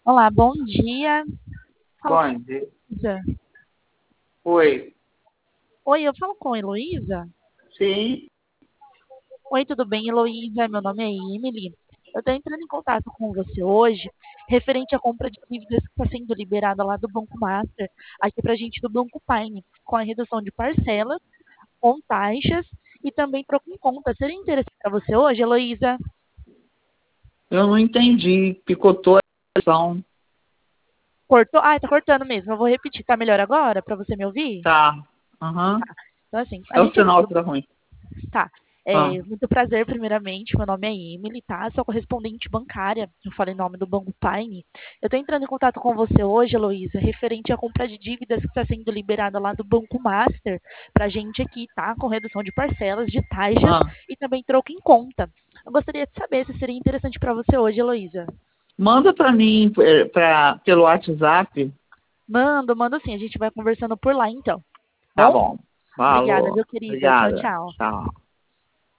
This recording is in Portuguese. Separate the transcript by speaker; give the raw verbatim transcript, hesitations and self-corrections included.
Speaker 1: Olá, bom dia. Falo com
Speaker 2: Bom
Speaker 1: a
Speaker 2: dia.
Speaker 1: Heloísa.
Speaker 2: Oi.
Speaker 1: Oi, eu falo com a Heloísa?
Speaker 2: Sim,
Speaker 1: Oi, tudo bem, Heloísa? Meu nome é Emily. Eu estou entrando em contato com você hoje, referente à compra de dívidas que está sendo liberada lá do Banco Master, aqui para a gente do Banco Pine, com a redução de parcelas, com taxas e também troco em conta. Seria interessante para você hoje, Heloísa?
Speaker 2: eu não entendi. Picotou a ligação.
Speaker 1: Cortou? Ah, tá cortando mesmo. Eu vou repetir. Tá melhor agora para você me ouvir?
Speaker 2: Tá. Aham.
Speaker 1: Então, assim, a
Speaker 2: É o
Speaker 1: gente aqui
Speaker 2: sinal
Speaker 1: do
Speaker 2: que tá ruim.
Speaker 1: Tá.
Speaker 2: Ah,
Speaker 1: É, muito prazer, primeiramente. Meu nome é Emily, tá? Sou correspondente bancária. Eu falei em nome do Banco Pine. Eu estou entrando em contato com você hoje, Heloísa, referente à compra de dívidas que está sendo liberada lá do Banco Master para a gente aqui, tá? Com redução de parcelas, de taxas
Speaker 2: ah.
Speaker 1: e também troco em conta. Eu gostaria de saber se seria interessante para você hoje, Heloísa.
Speaker 2: Manda pra mim eh, pra, pelo WhatsApp.
Speaker 1: Mando, mando sim. A gente vai conversando por lá, então.
Speaker 2: Tá
Speaker 1: Bom?
Speaker 2: bom.
Speaker 1: Obrigada,
Speaker 2: Falou.
Speaker 1: meu querida. Tchau,
Speaker 2: Obrigada.
Speaker 1: tchau.
Speaker 2: Tchau.